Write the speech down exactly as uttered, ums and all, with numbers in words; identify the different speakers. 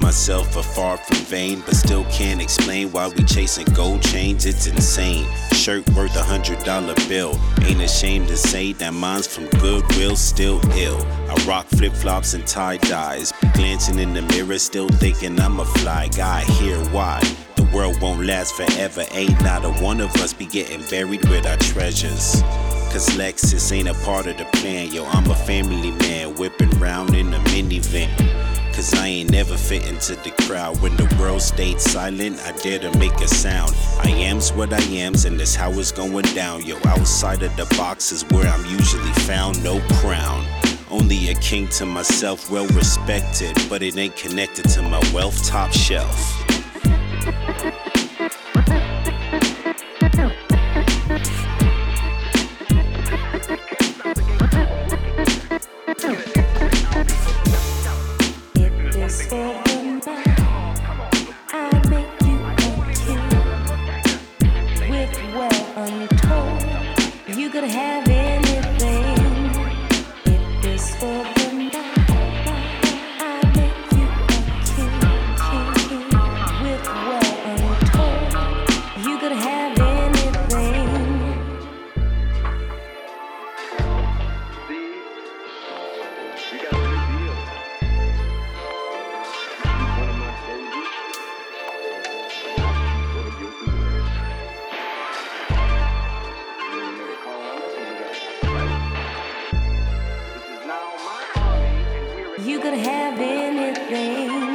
Speaker 1: myself are far from vain, but still can't explain why we chasing gold chains. It's insane. Shirt worth a hundred dollar bill. Ain't ashamed to say that mine's from Goodwill, still ill. I rock flip flops and tie dyes. Be glancing in the mirror, still thinking I'm a fly guy. Hear why? The world won't last forever. Ain't not a one of us be getting buried with our treasures. Cause Lexus ain't a part of the plan. Yo, I'm a family man, whipping round in a minivan. Cause I ain't never fit into the crowd. When the world stayed silent, I dare to make a sound. I am's what I am's, and that's how it's going down. Yo, outside of the box is where I'm usually found. No crown, only a king to myself, well respected, but it ain't connected to my wealth, top shelf.
Speaker 2: You could have anything.